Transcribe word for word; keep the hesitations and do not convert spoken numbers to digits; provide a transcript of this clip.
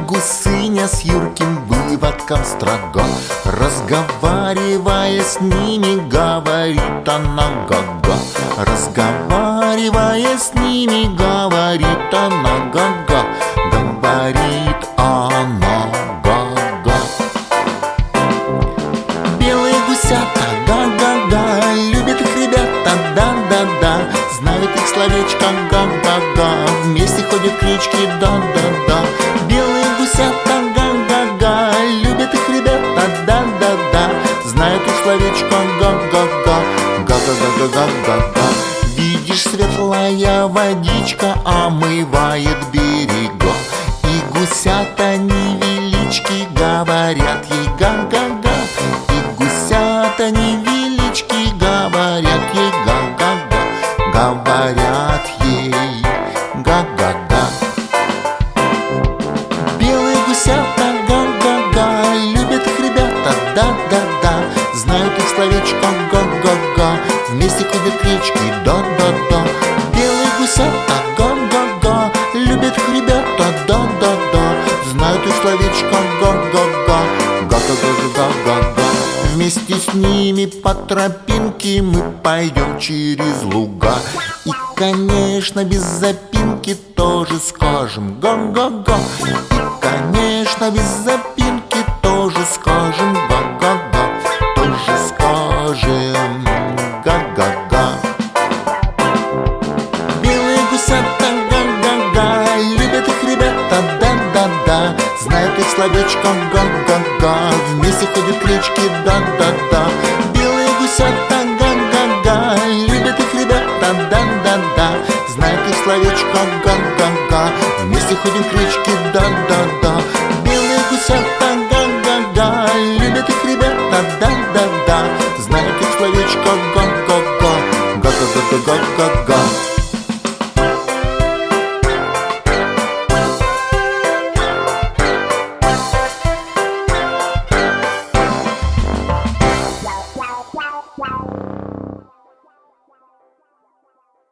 гусыня с юрким выводком строго, разговаривая с ними, говорит она га-га. Разговаривая с ними, говорит она га-га. Говорит она га-га. Белые гусята га-га-га, любят их ребята да-да-да, знают их словечко га-га-га, вместе ходят к речке да-да-да. Белые гусята га-га-га, любят их ребята да-да-да, знают их словечко га-га-га, га-га-га-га-га-га. Видишь, светлая водичка омывает берега, и гусята невелички говорят ей га-га-га. И гусята невелички говорят ей га-га-га, говорят ей га-га-га. Белые гусята га-га-га, любят их ребята да-да-да, знают их словечко га-га-га, вместе ходят к речке да-да-да. Белые гусята га-га-га, любят их ребята да-да-да, знают их словечко га-га-га, га-га-га-га-га-га. Вместе с ними по тропинке мы пойдем через луга, и, конечно, без запинки тоже скажем га-га-га. И, конечно, без запинки тоже скажем га-га-га, тоже скажем га-га-га. Белые гусята га-га-га, любят их ребята да-да-да, знают их словечко га-га-га, вместе ходят к речке да-да-да. Белые гусята га-га-га, любят их ребята да-да-да, знают их словечко га-га-га, вместе ходят к речке да-да-да. Белые гусята га-га-га, любят их ребята да-да-да, знают их словечко га-га-га, га-га-га-га-га-га.